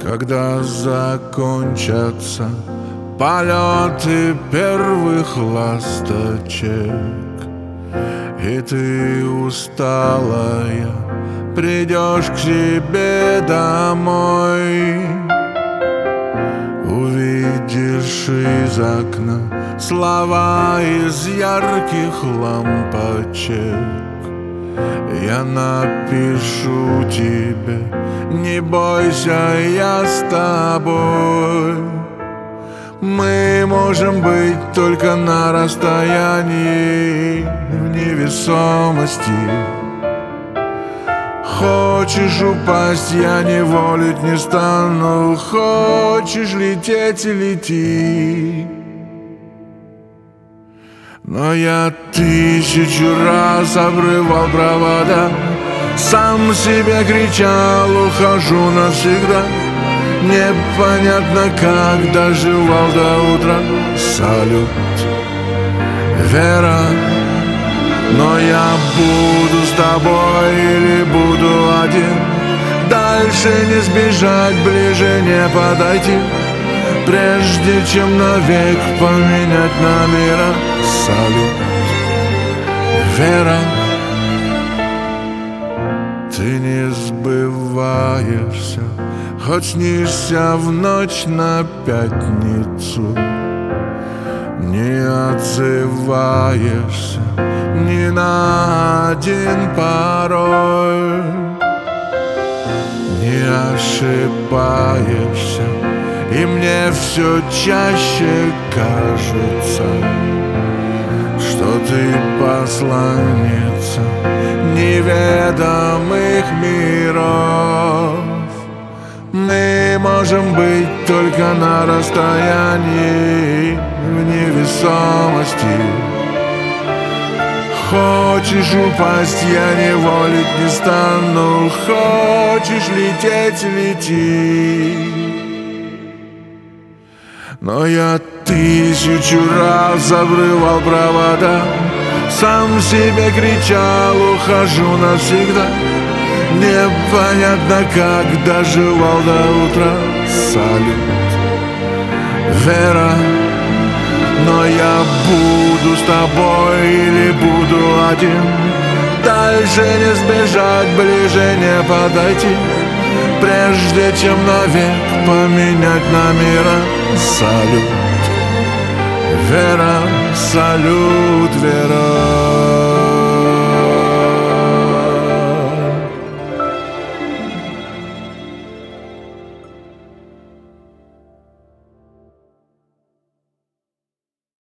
Когда закончатся полеты первых ласточек, и ты усталая придешь к себе домой, увидишь из окна слова из ярких лампочек. Я напишу тебе: не бойся, я с тобой. Мы можем быть только на расстоянии, в невесомости. Хочешь упасть, я не волить не стану. Хочешь лететь — лети. Но я 1000 раз обрывал провода, сам себе кричал: ухожу навсегда. Непонятно, как доживал до утра. Салют, Вера. Но я буду с тобой или буду один. Дальше не сбежать, ближе не подойти, прежде чем навек поменять номера. Салют, Вера. Ты не сбываешься, хоть снишься в ночь на пятницу. Не отзываешься ни на один пароль, не ошибаешься, и мне все чаще кажется, что ты посланница неведомых миров. Мы можем быть только на расстоянии, в невесомости. Хочешь упасть, я не волить не стану. Хочешь лететь — лети. Но я 1000 раз обрывал провода, сам себе кричал: ухожу навсегда. Непонятно, как доживал до утра. Салют, Вера. Но я буду с тобой или буду один. Дальше не сбежать, ближе не подойти, прежде чем навек поменять номера. Салют, Вера. Салют, Вера.